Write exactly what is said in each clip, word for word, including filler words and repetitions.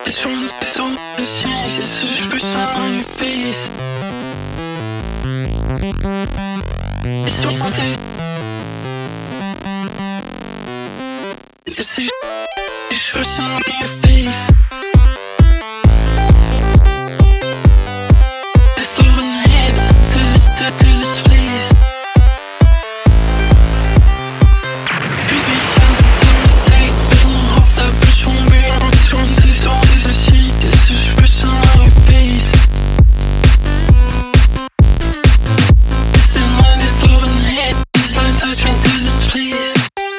This one's so change, it's a expression on your face. It's something. It's a expression on your face. This love in the head to this to, to this place. Fuse me sounds the same mistake, but I don't hope that bitch won't be on this one. This one is a shit. It's a expression on your face. This in line, this love in the head. This line touch me to this place.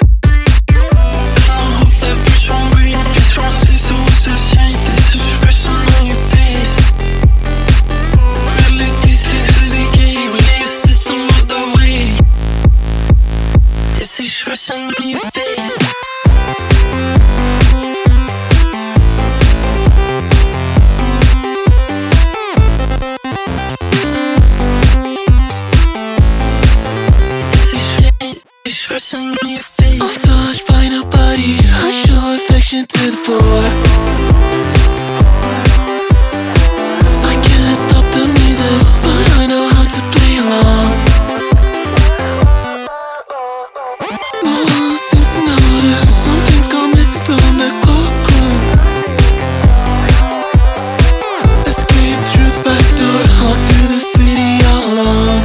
Expression on your face. Expression on your face. Untouched by nobody, I show affection to the floor. I can't stop the music, but I know how to play along. No one seems to notice something's gone missing from the cloakroom. Escape through the back door, walk through the city all alone.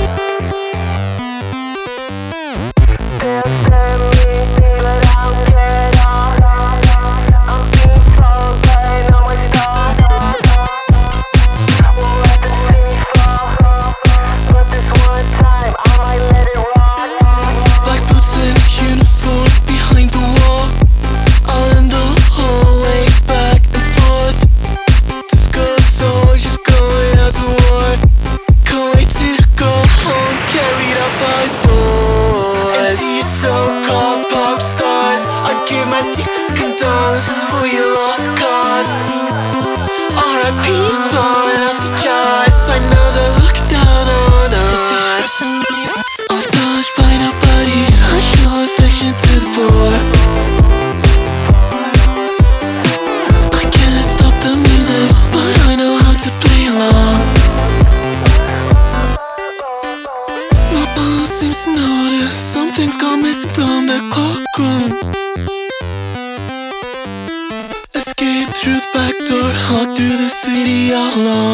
So-called pop stars, I give my deepest condolences for your lost cause. R I P's falling off the charts, I know they're looking down on us. Untouched by nobody, I show affection to the floor. I can't stop the music, but I know how to play along. No one seems to notice something's gone missing from the cloakroom. Escape through the back door, walk through the city all alone.